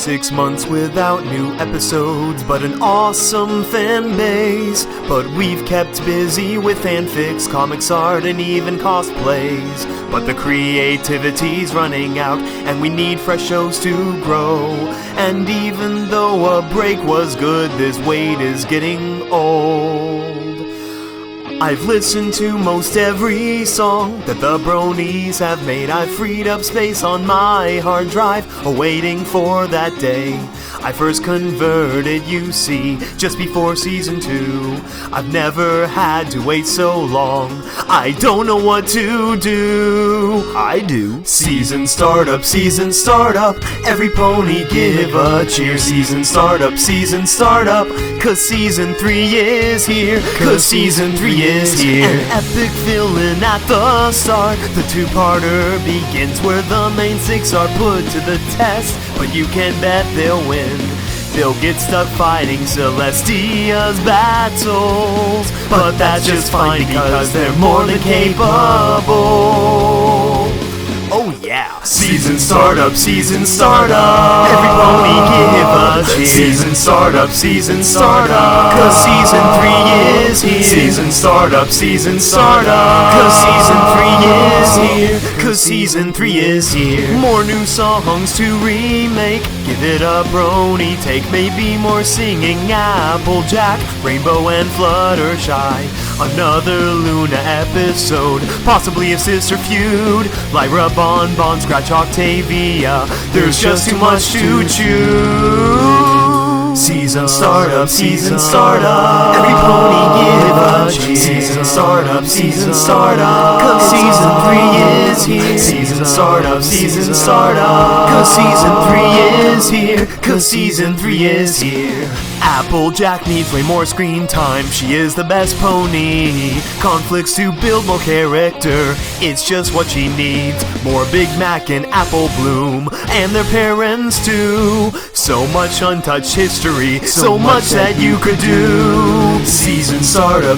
6 months without new episodes, but an awesome fan base. But we've kept busy with fanfics, comics art, and even cosplays. But the creativity's running out, and we need fresh shows to grow. And even though a break was good, this wait is getting old. I've listened to most every song that the bronies have made. I've freed up space on my hard drive, awaiting for that day I first converted, you see, just before season 2. I've never had to wait so long, I don't know what to do. I do. Season startup, every pony give a cheer. Season startup, cause season 3 is here. Cause season 3 is here. An epic villain at the start. The two-parter begins where the main 6 are put to the test. But you can bet they'll win. They'll get stuck fighting Celestia's battles. But that's just fine because they're more than capable. Oh yeah! Season startup, every pony give a cheer. Season startup, cause season 3 is here. Season startup, cause season 3 is here. Cause season 3 is here. More new songs to remake, give it a brony take. Maybe more singing, Applejack, Rainbow and Fluttershy. Another Luna episode, possibly a sister feud. Lyra, Bon, Scratch, Octavia. There's just too much to choose. Season startup, every pony give a cheer. Season startup, cause season 3 is here. Season startup, cause season 3 is here. Cause season 3 is here. Applejack needs way more screen time, she is the best pony. Conflicts to build more character, it's just what she needs. More Big Mac and Apple Bloom, and their parents too. So much untouched history, so much that you could do. Season startup,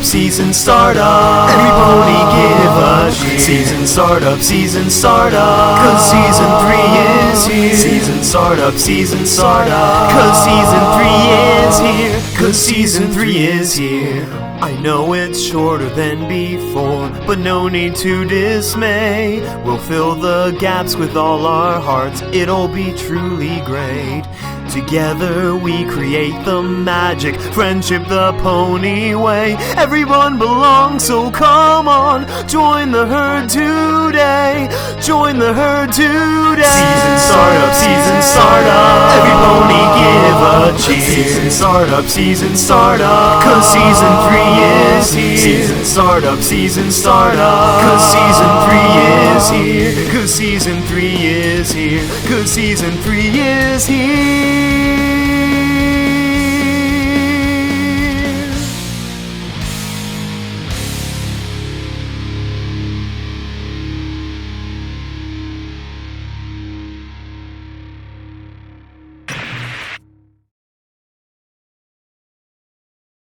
every pony give a cheer. Season startup, cause season 3 is here. Season startup, cause season 3 is here. Cause season 3 is here. I know it's shorter than before, but no need to dismay. We'll fill the gaps with all our hearts, it'll be truly great. Together we create the magic, friendship the pony way. Everyone belongs, so come on, join the herd today. Join the herd today. Season startup, every pony give a cheer. Season startup, cause season 3 is here. Season startup, cause season 3 is here. Cause season 3 is here. Cause season 3 is here.